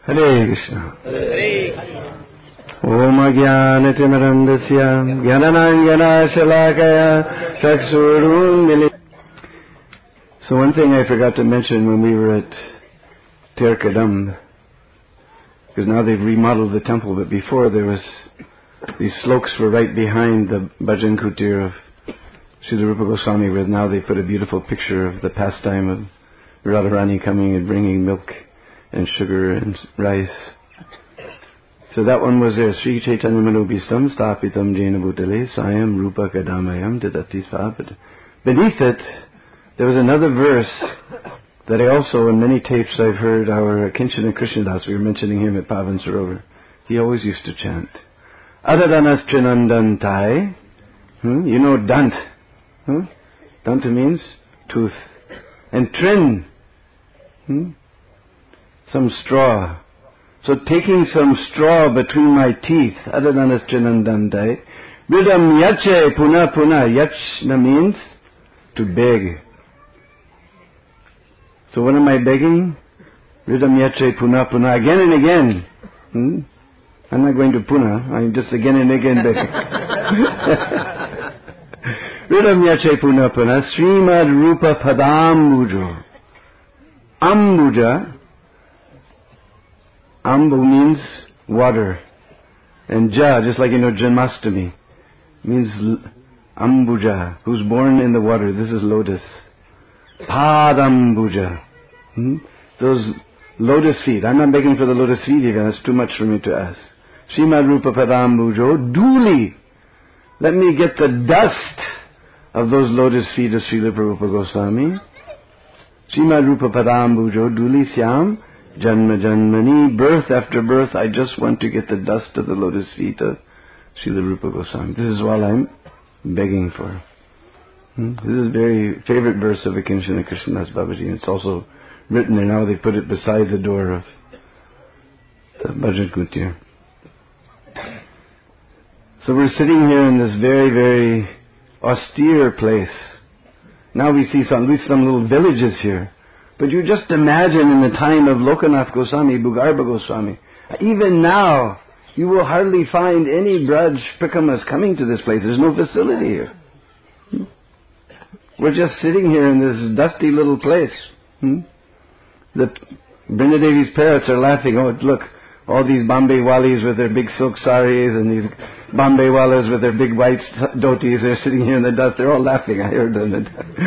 Hare Krishna. Om Ajnanatimirandasya Jnananjana Shalakaya Chakshurun Milit. So one thing I forgot to mention when we were at Terkadam, because now they've remodeled the temple, but before there was, these slokas were right behind the Bhajan Kutir of Srila Rupa Goswami, where now they put a beautiful picture of the pastime of Radharani coming and bringing milk and sugar and rice. So that one was there. Sri Chaitanya Manobhistam Stapitam Jena Bhutale Sayam Rupa Kadamayam Didati Sva. But beneath it, there was another verse that I also, in many tapes I've heard our Kinchana Krishnadas, we were mentioning him at Pavan Sarovar, he always used to chant. Adadanas Trinandantai. You know Dant. Danta means tooth. And Trin. Some straw. So taking some straw between my teeth, Adadanas Trinandantai. Ridam Yache Puna Puna. Yachna means to beg. So what am I begging? Ridam Yache Puna Puna. Again and again. I'm not going to Puna. I'm just again and again begging. Ridam Yache Puna Puna. Srimad Rupa Padambujo. Ambuja. Ambu means water. And Ja, just like Janmashtami, means Ambuja, who's born in the water. This is lotus. Padambuja. Those lotus feet. I'm not begging for the lotus feet even. That's too much for me to ask. Srimad Rupa Padambujo. Duli. Let me get the dust of those lotus feet of Srila Rupa Goswami. Srimad Rupa Padambujo. Duli Syam. Janma Janmani, birth after birth, I just want to get the dust of the lotus feet of Srila Rupa Goswami. This is what I'm begging for. This is a very favorite verse of Kinchana Krishnadas Babaji, and it's also written there now. They put it beside the door of the Bhajan Kutir. So we're sitting here in this very, very austere place. Now we see at least some little villages here. But you just imagine in the time of Lokanath Goswami, Bhugarbha Goswami, even now, you will hardly find any Braj Prikamas coming to this place. There's no facility here. We're just sitting here in this dusty little place. The Brindadevi's parrots are laughing. Oh, look, all these Bombay Walis with their big silk saris and these Bombay Walas with their big white dhotis, they're sitting here in the dust. They're all laughing. I heard them.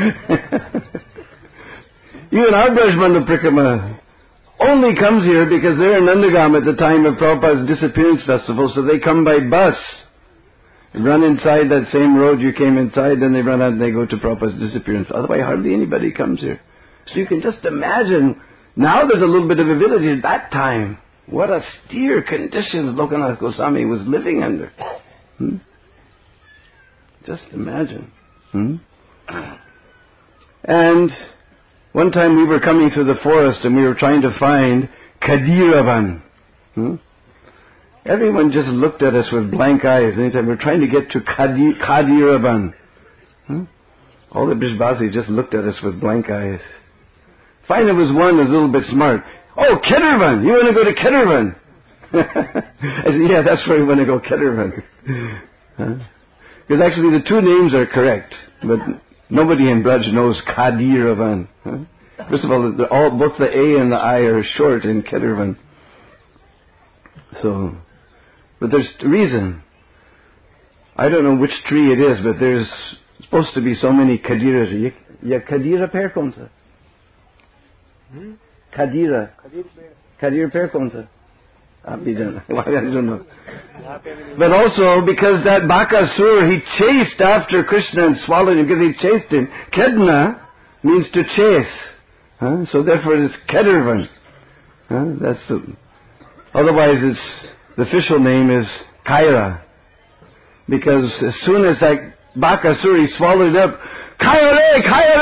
Even our Brajmanda Prikama only comes here because they're in Nandagam at the time of Prabhupada's disappearance festival, so they come by bus. Run inside that same road you came inside, then they run out and they go to Prabhupada's disappearance. Otherwise, hardly anybody comes here. So you can just imagine, now there's a little bit of a village at that time. What austere conditions Lokanath Goswami was living under. Just imagine. And one time we were coming through the forest and we were trying to find Kadiravan. Everyone just looked at us with blank eyes. Anytime we were trying to get to Kadiravan. All the Brishbasis just looked at us with blank eyes. Finally there was one that was a little bit smart. Oh, Kedarvan! You want to go to Kedarvan? I said, yeah, that's where we want to go, Kedarvan. Because actually the two names are correct, but nobody in Braj knows Kadiravan. First of all, both the A and the I are short in Kedarvan. So, but there's a reason. I don't know which tree it is, but there's supposed to be so many Kadira. Ya Kadira pear kaun sa? Kadira. Kadira pear kaun sa? I don't know. But also because that Bakasur, he chased after Krishna and swallowed him because he chased him. Kedna means to chase. So therefore it is Kedarvan. Otherwise the official name is Kaira. Because as soon as that Bakasur, he swallowed up, Kaira,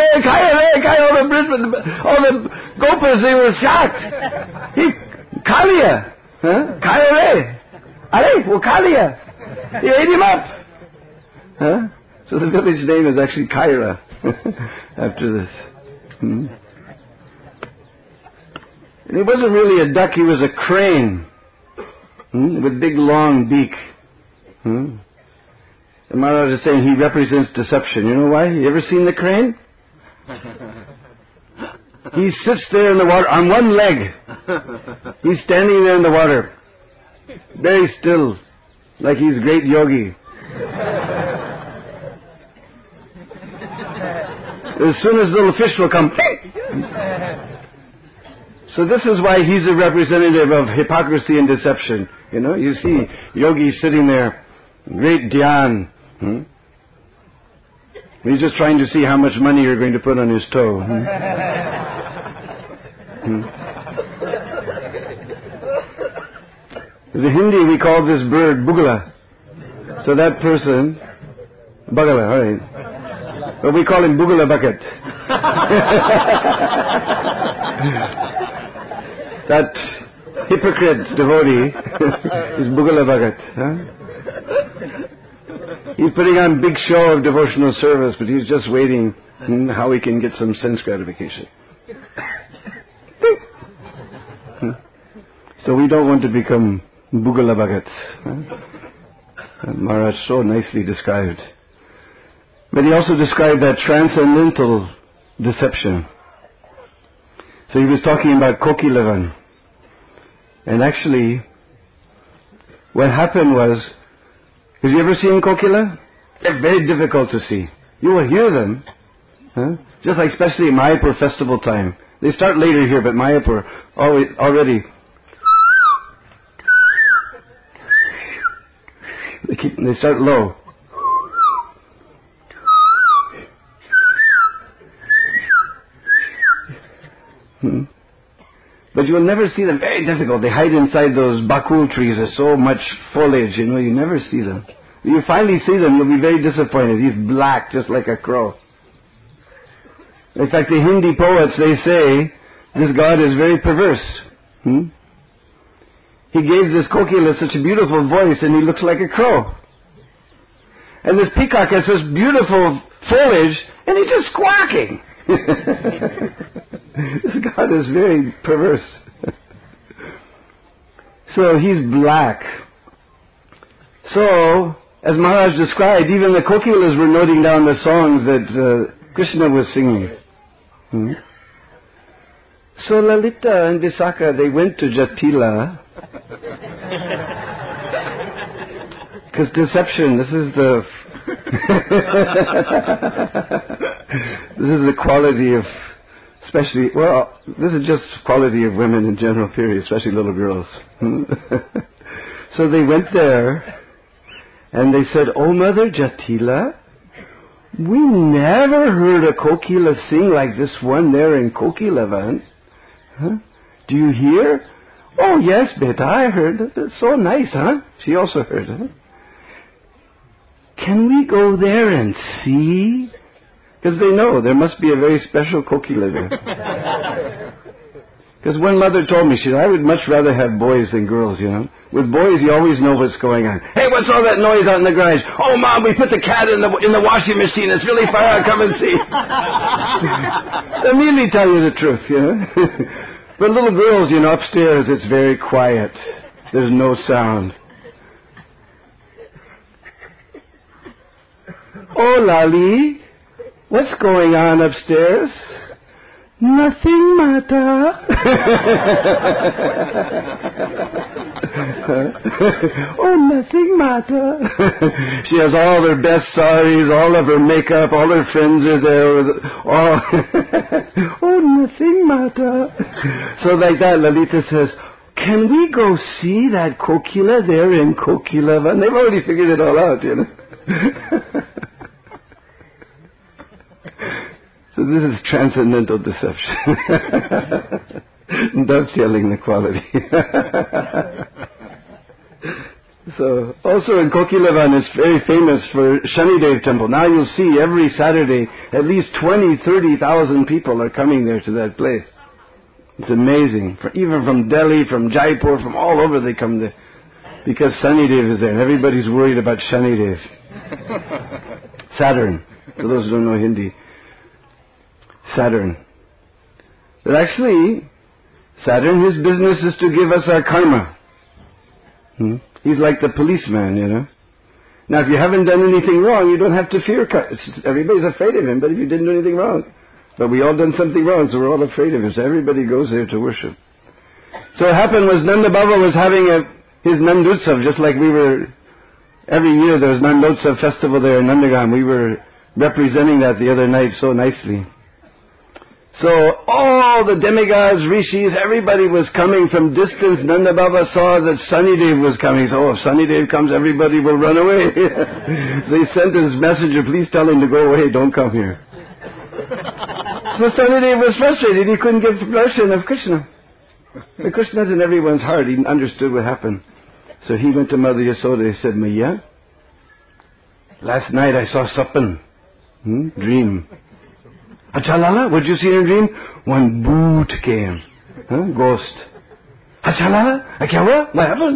all the Gopas, they were shocked. Kalia. Kaira. Are, wo Kalia. He ate him up. So the village name is actually Kaira after this. And he wasn't really a duck, he was a crane. With big long beak. And Maharaj is saying he represents deception. You know why? You ever seen the crane? He sits there in the water on one leg. He's standing there in the water. Very still. Like he's a great yogi. As soon as little fish will come. So this is why he's a representative of hypocrisy and deception. You know, you see yogis sitting there, great dhyan. He's just trying to see how much money you're going to put on his toe. In Hindi we call this bird bugala. So that person, bagala, alright. But we call him bugala bucket. That hypocrite devotee is bugala bucket. He's putting on big show of devotional service, but he's just waiting how he can get some sense gratification. So we don't want to become bugala buckets. Maharaj so nicely described. But he also described that transcendental deception. So he was talking about Kokilavan. And actually, what happened was, have you ever seen kokila? They're very difficult to see. You will hear them, just like especially in Mayapur festival time. They start later here, but Mayapur already. They start low. But you will never see them. Very difficult. They hide inside those bakul trees. There's so much foliage, you never see them. You finally see them, you'll be very disappointed. He's black, just like a crow. In fact, the Hindi poets, they say, this God is very perverse. He gave this kokila such a beautiful voice, and he looks like a crow. And this peacock has this beautiful foliage, and he's just squawking. This God is very perverse. So he's black. So, as Maharaj described, even the kokilas were noting down the songs that Krishna was singing. So Lalita and Visakha, they went to Jatila. Because deception, this is the quality of, especially, well, this is just quality of women in general, period, especially little girls. So they went there, and they said, "Oh, Mother Jatila, we never heard a kokila sing like this one there in Kokilavan. Do you hear?" "Oh, yes, beta, I heard. That's so nice, huh?" She also heard, "Can we go there and see?" Because they know there must be a very special kokila there. Because one mother told me, she said, "I would much rather have boys than girls, With boys, you always know what's going on. Hey, what's all that noise out in the garage? Oh, Mom, we put the cat in the washing machine. It's really far out. Come and see." They'll immediately tell you the truth, But little girls, upstairs, it's very quiet. There's no sound. "Oh, Lali, what's going on upstairs?" "Nothing, Mata." "Oh, nothing, Mata." She has all her best saris, all of her makeup, all her friends are there. "Oh, nothing, Mata." So like that, Lalita says, "Can we go see that kokila there in Kokilavan?" They've already figured it all out, So this is transcendental deception. Dovetailing the quality. So, also in Kokilavan is very famous for Shanidev temple. Now you'll see every Saturday at least 20,000-30,000 people are coming there to that place. It's amazing. Even from Delhi, from Jaipur, from all over they come there. Because Shanidev is there. And everybody's worried about Shanidev. Saturn. For those who don't know Hindi. Saturn. But actually, Saturn, his business is to give us our karma. He's like the policeman, you know. Now, if you haven't done anything wrong, you don't have to fear. Everybody's afraid of him, but if you didn't do anything wrong. But we all done something wrong, so we're all afraid of him. So everybody goes there to worship. So what happened was Nanda Baba was having his Nandutsav, just like we were, every year there was Nandutsav festival there in Nandagam. We were representing that the other night so nicely. So all the demigods, rishis, everybody was coming from distance. Nanda Baba saw that Sunnydev was coming. So, if Sunnydev comes, everybody will run away. So he sent his messenger, please tell him to go away, don't come here. So Sunnydev was frustrated. He couldn't give darshan of Krishna. But Krishna's in everyone's heart. He understood what happened. So he went to Mother Yasoda. He said, Maya, last night I saw Sapan. Dream. Acha Lala, what did you see in a dream? One boot came. Ghost. Acha Lala, kya hua? What happened?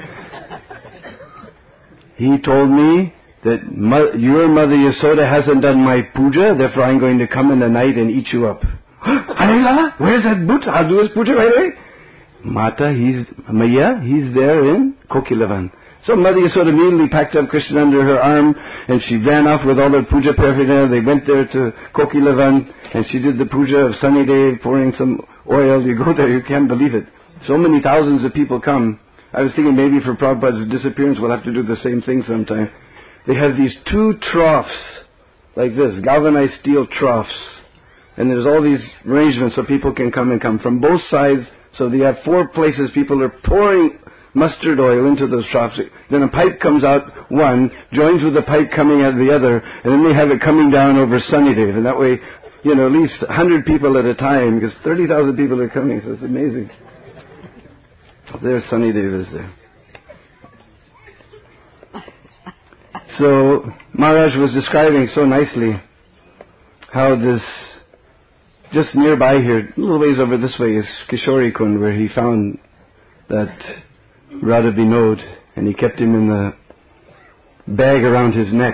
He told me that your Mother Yasoda hasn't done my puja, therefore I'm going to come in the night and eat you up. Alay Lala, where's that boot? I'll do his puja right away. Mata, Maya, he's there in Kokilavan. So Mother Yasoda immediately packed up Krishna under her arm and she ran off with all her puja paraphernalia. They went there to Kokilavan and she did the puja of Sunnydev, pouring some oil. You go there, you can't believe it. So many thousands of people come. I was thinking maybe for Prabhupada's disappearance we'll have to do the same thing sometime. They have these 2 troughs like this, galvanized steel troughs. And there's all these arrangements so people can come from both sides. So they have 4 places people are pouring mustard oil into those troughs. Then a pipe comes out one, joins with the pipe coming out the other, and then they have it coming down over Sunnydev. And that way, at least 100 people at a time, because 30,000 people are coming, so it's amazing. There Sunnydev is there. So Maharaj was describing so nicely how this, just nearby here, a little ways over this way, is Kishori Kund, where he found that Radha Vinod, and he kept him in the bag around his neck.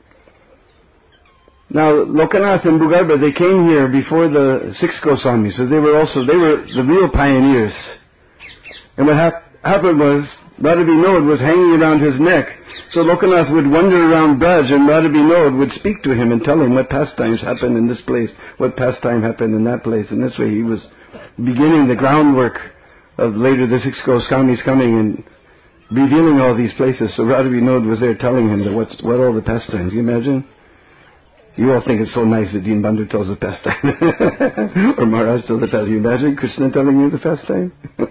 Now, Lokanath and Bhugarbha, they came here before the 6 Goswamis, so they were the real pioneers. And what happened was, Radha Vinod was hanging around his neck, so Lokanath would wander around Braj, and Radha Vinod would speak to him and tell him what pastimes happened in this place, what pastime happened in that place, and this way he was beginning the groundwork of later the 6 Goswamis coming and revealing all these places. So Radha Vinod was there telling him that what all the pastimes. You imagine? You all think it's so nice that Deen Bandhu tells the pastime. Or Maharaj tells the pastime. You imagine Krishna telling you the pastime?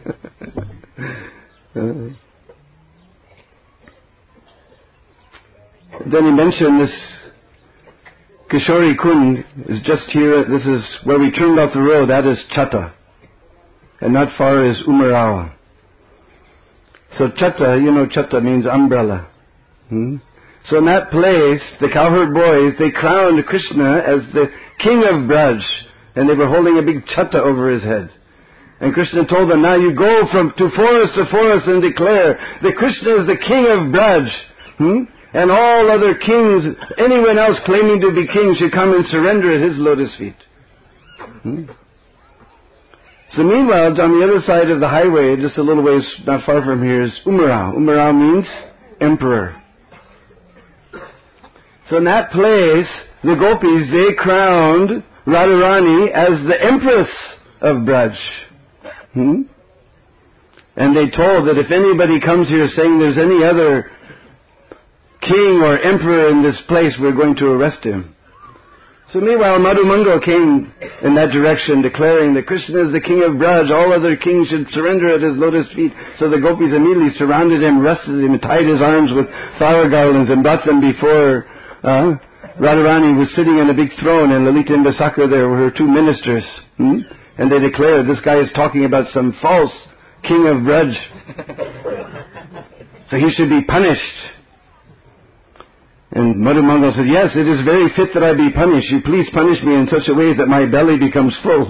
Then he mentioned this Kishori Kund is just here. This is where we turned off the road. That is Chatta. And not far is Umarao. So Chatta, Chatta means umbrella. So in that place, the cowherd boys, they crowned Krishna as the king of Braj. And they were holding a big Chatta over his head. And Krishna told them, now you go to forest and declare that Krishna is the king of Braj. And all other kings, anyone else claiming to be king should come and surrender at his lotus feet. So meanwhile, on the other side of the highway, just a little ways not far from here, is Umarao. Umarao means emperor. So in that place, the gopis, they crowned Radharani as the empress of Braj. And they told that if anybody comes here saying there's any other king or emperor in this place, we're going to arrest him. So meanwhile, Madhu Mangal came in that direction, declaring that Krishna is the king of Braj, all other kings should surrender at his lotus feet. So the gopis immediately surrounded him, arrested him, tied his arms with flower garlands, and brought them before Radharani was sitting on a big throne, and Lalita and Basakra there were her 2 ministers. And they declared, this guy is talking about some false king of Braj. So he should be punished. And Madhu Mangal said, yes, it is very fit that I be punished. You please punish me in such a way that my belly becomes full.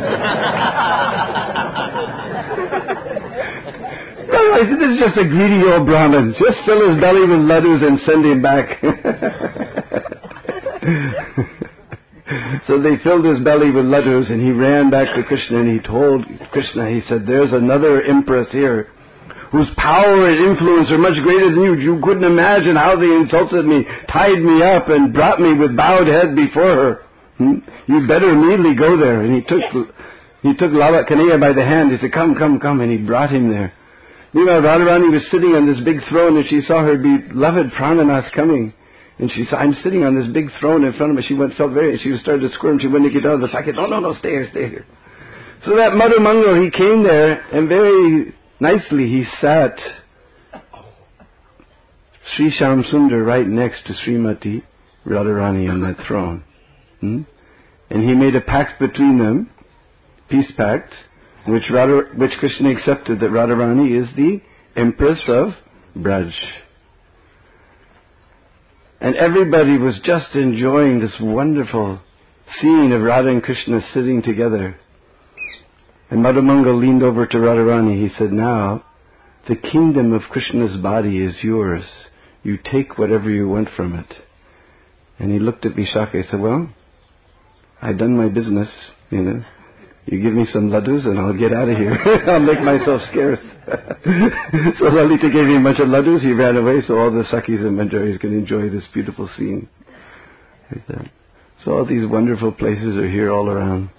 I said, this is just a greedy old Brahmin. Just fill his belly with laddus and send him back. So they filled his belly with laddus, and he ran back to Krishna, and he told Krishna, he said, there's another empress here whose power and influence are much greater than you. You couldn't imagine how they insulted me, tied me up, and brought me with bowed head before her. You better immediately go there. And he took Lala Kanhaiya by the hand. He said, come, and he brought him there. Meanwhile, Radharani was sitting on this big throne, and she saw her beloved Prananath coming. And she said, I'm sitting on this big throne in front of me. She started to squirm. She wanted to get out of the socket. No, stay here. So that Madhu Mangal, he came there, and very nicely he sat Sri Shyam Sundar right next to Srimati Radharani on that throne. And he made a pact between them, peace pact, which Krishna accepted, that Radharani is the Empress of Braj. And everybody was just enjoying this wonderful scene of Radha and Krishna sitting together. And Madhu Mangal leaned over to Radharani. He said, now, the kingdom of Krishna's body is yours. You take whatever you want from it. And he looked at Vishaka. He said, well, I've done my business, You give me some laddus and I'll get out of here. I'll make myself scarce. So Lalita gave him a bunch of laddus. He ran away so all the Sakhis and Manjaris can enjoy this beautiful scene. Like that. So all these wonderful places are here all around.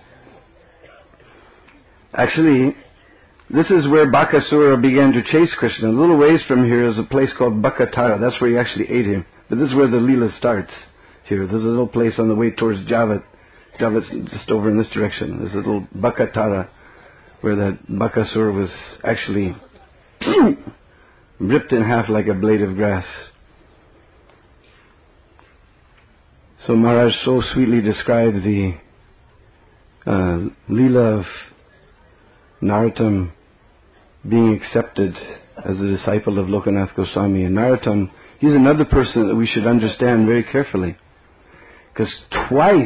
Actually, this is where Bakasura began to chase Krishna. A little ways from here is a place called Bakatara. That's where he actually ate him. But this is where the Leela starts. Here, there's a little place on the way towards Javat. Javat's just over in this direction. There's a little Bakatara where that Bakasura was actually ripped in half like a blade of grass. So Maharaj so sweetly described the Leela of Narottam being accepted as a disciple of Lokanath Goswami. And Narottam, he's another person that we should understand very carefully. Because twice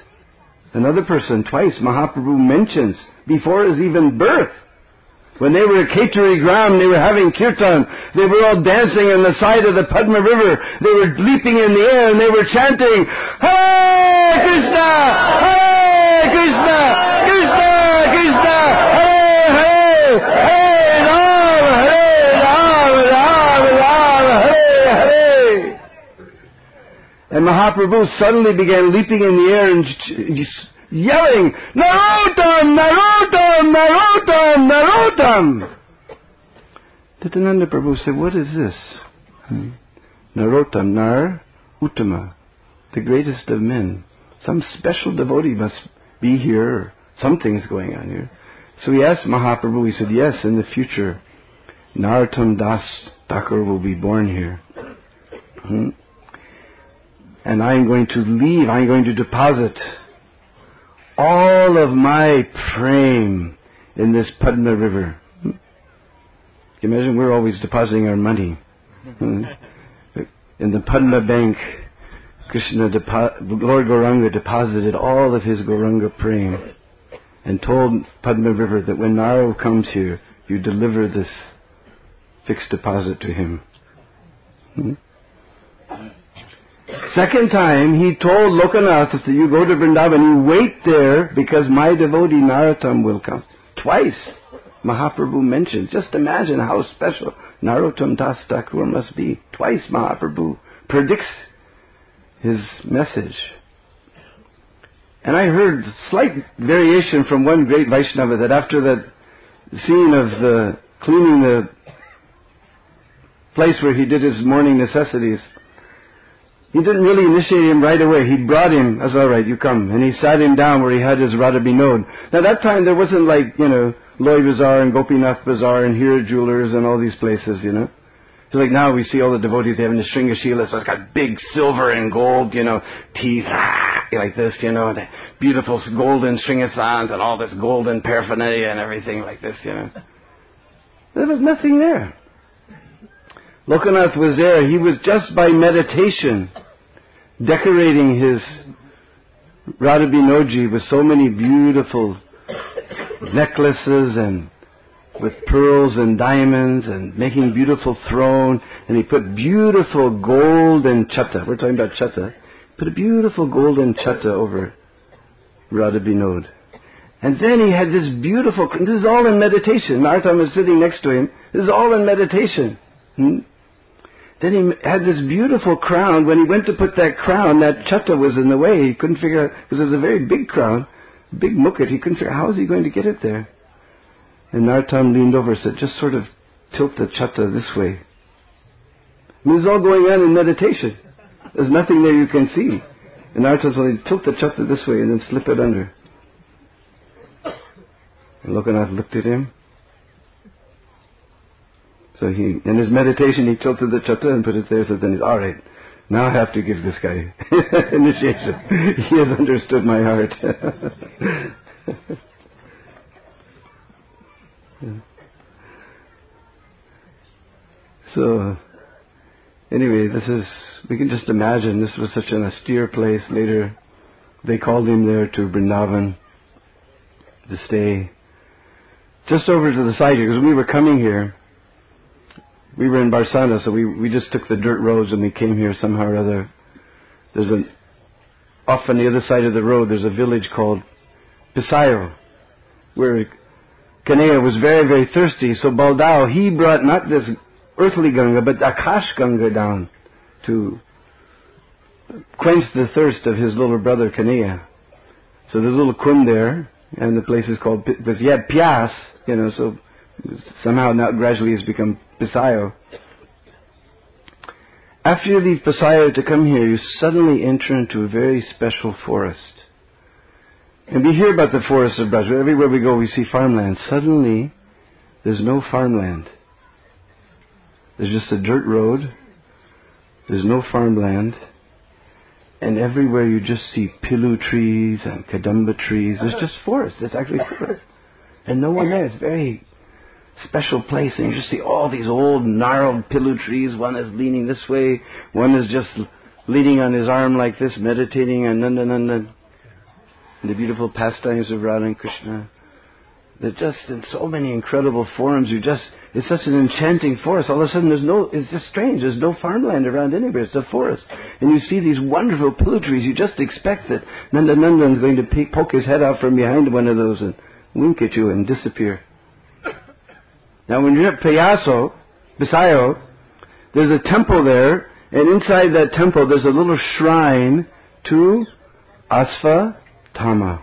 Mahaprabhu mentions, before his even birth, when they were at Keturi Gram, they were having kirtan, they were all dancing on the side of the Padma River, they were leaping in the air and they were chanting, Hare Krishna! Hare Krishna! Krishna! Krishna! Hare Hare! Hare Ram! Hare Ram! Ram Ram! Hare Hare! And Mahaprabhu suddenly began leaping in the air and yelling, Narottam! Narottam! Narottam! Narottam! Nityananda Prabhu said, what is this? Narottam, Nar Uttama, the greatest of men. Some special devotee must be here. Something's going on here. So he asked Mahaprabhu, he said, yes, in the future, Narottam Das Thakur will be born here. And I'm going to deposit all of my prem in this Padma River. Can you imagine? We're always depositing our money. In the Padma Bank, Lord Gauranga deposited all of his Gauranga prem and told Padma River that when Naro comes here, you deliver this fixed deposit to him. Second time, he told Lokanath that you go to Vrindavan, you wait there because my devotee Narottam will come. Twice, Mahaprabhu mentioned. Just imagine how special Narottam Das Thakur must be. Twice Mahaprabhu predicts his message. And I heard slight variation from one great Vaishnava that after that scene of the cleaning the place where he did his morning necessities, he didn't really initiate him right away. He brought him, that's all right, you come. And he sat him down where he had his Radha Binod. Now that time there wasn't like, Loy Bazaar and Gopinath Bazaar and Hira Jewelers and all these places, It's like now we see all the devotees, they have the Shringashila, so it's got big silver and gold, teeth, like this, the beautiful golden Shringasans and all this golden paraphernalia and everything like this, There was nothing there. Lokanath was there. He was just by meditation decorating his Radha Binodji with so many beautiful necklaces and with pearls and diamonds and making beautiful throne. And he put beautiful golden chatta. We're talking about chatta. Put a beautiful golden chatta over Radha Binod. And then he had this beautiful, this is all in meditation. Narottam was sitting next to him. This is all in meditation. Then he had this beautiful crown. When he went to put that crown, that chatta was in the way. He couldn't figure out, because it was a very big crown, big mukut. He couldn't figure out, how is he going to get it there? And Narottam leaned over and said, just sort of tilt the chatta this way. And this is all going on in meditation. There's nothing there you can see. And Narottam said, tilt the chatta this way and then slip it under. And Lokanath looked at him. So in his meditation, he tilted the chatta and put it there. So then he's, all right, now I have to give this guy initiation. He has understood my heart. So, anyway, we can just imagine, this was such an austere place. Later, they called him there to Vrindavan to stay. Just over to the side here, because we were coming here, we were in Barsana, so we just took the dirt roads and we came here somehow or other. Off on the other side of the road, there's a village called Pisayo, where Kanhaiya was very, very thirsty. So Baldao, he brought not this earthly Ganga, but Akash Ganga down to quench the thirst of his little brother Kanhaiya. So there's a little kund there, and the place is called, because he had Pyas, so somehow now gradually it's become Pisayo. After you leave Pisayo to come here, you suddenly enter into a very special forest. And we hear about the forests of Braj. Everywhere we go we see farmland. Suddenly, there's no farmland. There's just a dirt road. There's no farmland. And everywhere you just see pilu trees and kadamba trees. There's just forest. It's actually forest. And no one there. It's a very special place. And you just see all these old gnarled pilu trees. One is leaning this way. One is just leaning on his arm like this, meditating on Nandanandan. The beautiful pastimes of Radha and Krishna. They're just in so many incredible forms. It's such an enchanting forest. All of a sudden it's just strange. There's no farmland around anywhere. It's a forest. And you see these wonderful pilu trees. You just expect that Nandanandan's going to poke his head out from behind one of those and wink at you and disappear. Now when you're at Pisayo, there's a temple there, and inside that temple there's a little shrine to Asvatthama.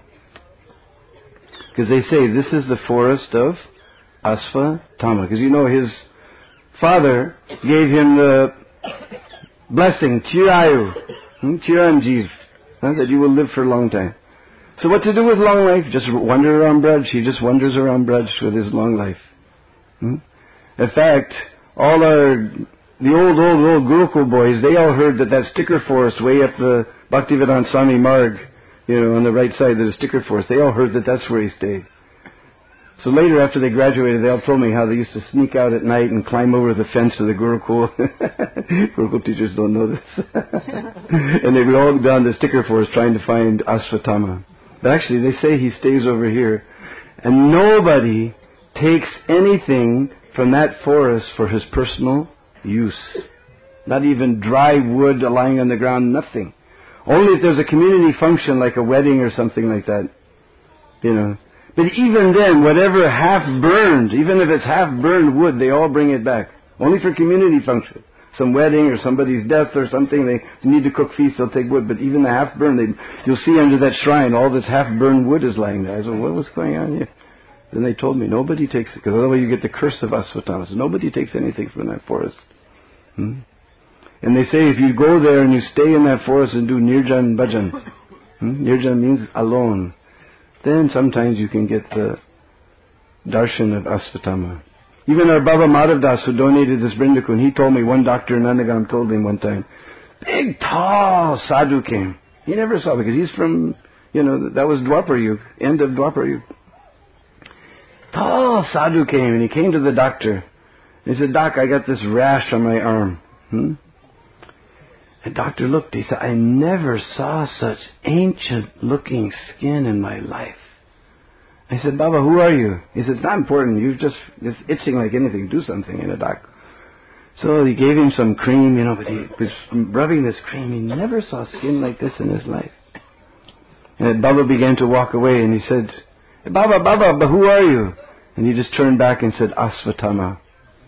Because they say this is the forest of Asvatthama. Because his father gave him the blessing, Chirayu, Chiranjeev, that you will live for a long time. So what to do with long life? Just wander around Braj. He just wanders around Braj with his long life. In fact, the old Gurukul boys, they all heard that sticker forest way up the Bhaktivedanta Swami Marg, on the right side, there's a sticker forest. They all heard that's where he stayed. So later, after they graduated, they all told me how they used to sneak out at night and climb over the fence of the Gurukul. Gurukul teachers don't know this. And they would all go down the sticker forest trying to find Asvatthama. But actually, they say he stays over here. And nobody takes anything from that forest for his personal use. Not even dry wood lying on the ground, nothing. Only if there's a community function like a wedding or something like that. But even then, whatever half-burned, even if it's half-burned wood, they all bring it back. Only for community function. Some wedding or somebody's death or something, they need to cook feast, they'll take wood. But even the half-burned, you'll see under that shrine, all this half-burned wood is lying there. I said, what's going on here? Then they told me, nobody takes it, because otherwise you get the curse of Asvatthama. So nobody takes anything from that forest. And they say if you go there and you stay in that forest and do Nirjan Bhajan, Nirjan means alone, then sometimes you can get the darshan of Asvatthama. Even our Baba Madhav Das, who donated this Brindakun, he told me, one doctor in Nandagam told him one time, big tall sadhu came. He never saw, because he's from, that was Dwapar Yug, end of Dwapar Yug. Tall sadhu came, and he came to the doctor. He said, Doc, I got this rash on my arm. The doctor looked, he said, I never saw such ancient-looking skin in my life. I said, Baba, who are you? He said, it's not important, it's itching like anything, do something, doc. So he gave him some cream, but he was rubbing this cream, he never saw skin like this in his life. And Baba began to walk away, and he said, Baba, but who are you? And he just turned back and said, Asvatthama.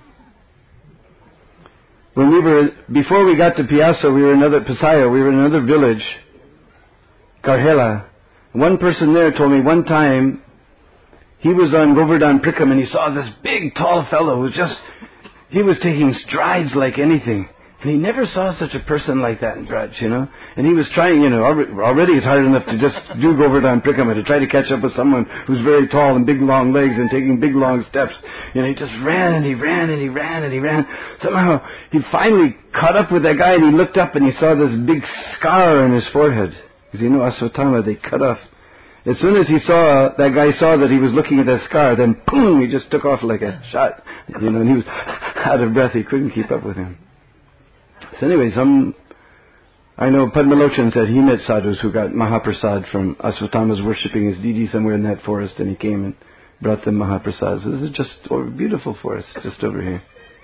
Before we got to Pyasa, we were in another village, Karhela. One person there told me one time, he was on Govardhan Prikam and he saw this big tall fellow he was taking strides like anything. And he never saw such a person like that in Braj, And he was trying, already it's hard enough to just do Govardhan Prikama, to try to catch up with someone who's very tall and big long legs and taking big long steps. He just ran and he ran and he ran and he ran. Somehow, he finally caught up with that guy and he looked up and he saw this big scar on his forehead. Because Asvatthama, they cut off. As soon as that guy saw that he was looking at that scar, then boom, he just took off like a shot. And he was out of breath, he couldn't keep up with him. So anyway, I know Padmalochan said he met sadhus who got Mahaprasad from Asvatthama's worshipping his Didi somewhere in that forest, and he came and brought them Mahaprasad. So this is just a beautiful forest just over here.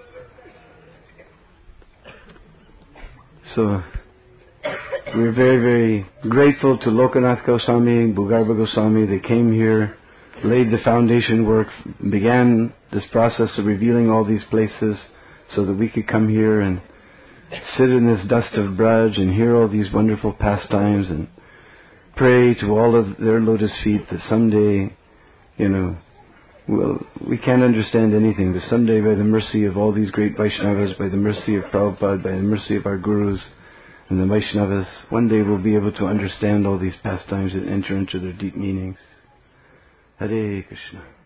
So we're very, very grateful to Lokanath Goswami, Bhugarbha Goswami. They came here, laid the foundation work, began this process of revealing all these places so that we could come here and sit in this dust of Braj and hear all these wonderful pastimes and pray to all of their lotus feet that someday, we can't understand anything, but someday by the mercy of all these great Vaishnavas, by the mercy of Prabhupada, by the mercy of our Gurus and the Vaishnavas, one day we'll be able to understand all these pastimes and enter into their deep meanings. Hare Krishna.